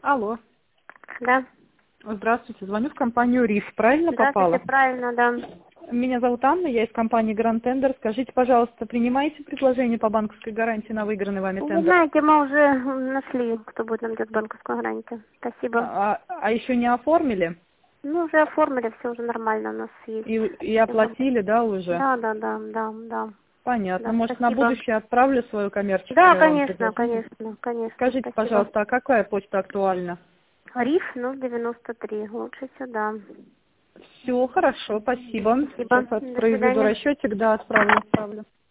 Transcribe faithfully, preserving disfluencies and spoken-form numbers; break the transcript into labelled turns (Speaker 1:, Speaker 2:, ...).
Speaker 1: Алло.
Speaker 2: Да.
Speaker 1: Здравствуйте, звоню в компанию РИФ. Правильно
Speaker 2: Здравствуйте,
Speaker 1: попала?
Speaker 2: правильно, да.
Speaker 1: Меня зовут Анна, я из компании Grand Tender. Скажите, пожалуйста, принимаете предложение по банковской гарантии на выигранный вами
Speaker 2: Вы
Speaker 1: тендер?
Speaker 2: знаете, мы уже нашли, кто будет нам делать банковскую гарантию. Спасибо.
Speaker 1: А, а еще не оформили?
Speaker 2: Ну, уже оформили, все уже нормально у нас есть.
Speaker 1: И, и оплатили, да, уже?
Speaker 2: Да, да, да, да, да.
Speaker 1: Понятно.
Speaker 2: Да,
Speaker 1: Может, на
Speaker 2: спасибо.
Speaker 1: будущее отправлю свое
Speaker 2: Да,
Speaker 1: коммерческое вам
Speaker 2: конечно,
Speaker 1: предложение?
Speaker 2: конечно, конечно,
Speaker 1: Скажите,
Speaker 2: спасибо.
Speaker 1: пожалуйста, а какая почта актуальна?
Speaker 2: Риф ноль девяносто три, лучше сюда.
Speaker 1: Все, хорошо, спасибо.
Speaker 2: Спасибо.
Speaker 1: Сейчас от-
Speaker 2: До
Speaker 1: произведу
Speaker 2: свидания.
Speaker 1: расчетик, да, отправлю, отправлю.